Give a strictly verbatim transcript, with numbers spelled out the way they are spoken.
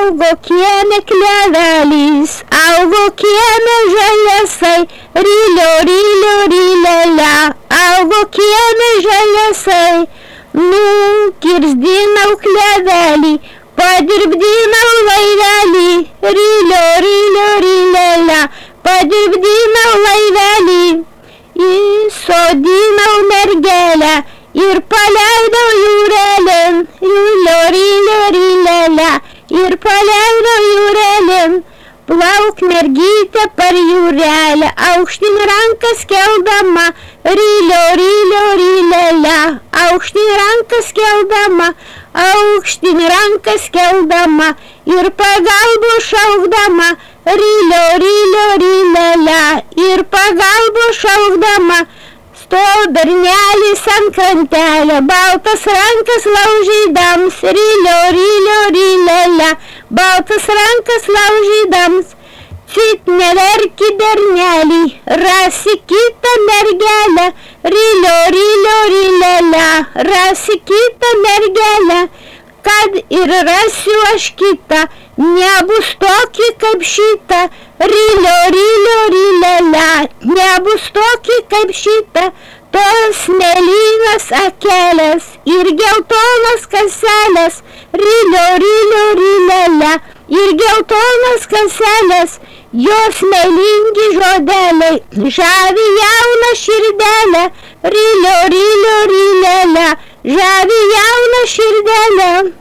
augo kieme klevelis, augo kieme žaliasai, rylio, rylio, rylelia, augo kieme žaliasai. Nukirsdinau klevelį, padirbdinau laivelį, rylio, rylio, rylelia, padirbdinau laivelį. Įsodinau mergelę ir paleidau jūrelin, rylio, rylio, rylelia, ir paleidau jūrelin. Plauk mergytė per jūrelę, aukštin rankas keldama, rylio, rylio, rylelia, aukštin rankas keldama, aukštin rankas keldama ir pagalbos šaukdama, rylio, rylio, rylelia, ir pagalbos šaukdama. Sto bernelis ant krantelio, baltas rankas laužydams, rylio, rylio, rylelia, baltas rankas laužydams. Cit neverki bernelį, rasi kitą mergelę, rylio, rylio, rylelia, rasi kitą mergelę. Kad ir rasiu aš kitą, nebus toki kaip šita, rylio, rylio, rylelia, nebus toki kaip šita. Tos mėlynas akelės ir geltonas kaselės, rylio, rylio, rylelia, ir geltonas kaselės, jos mėlingi žodeliai, žavi jauną širdelę, rylio, rylio, rylelia, žavi jauną širdelę.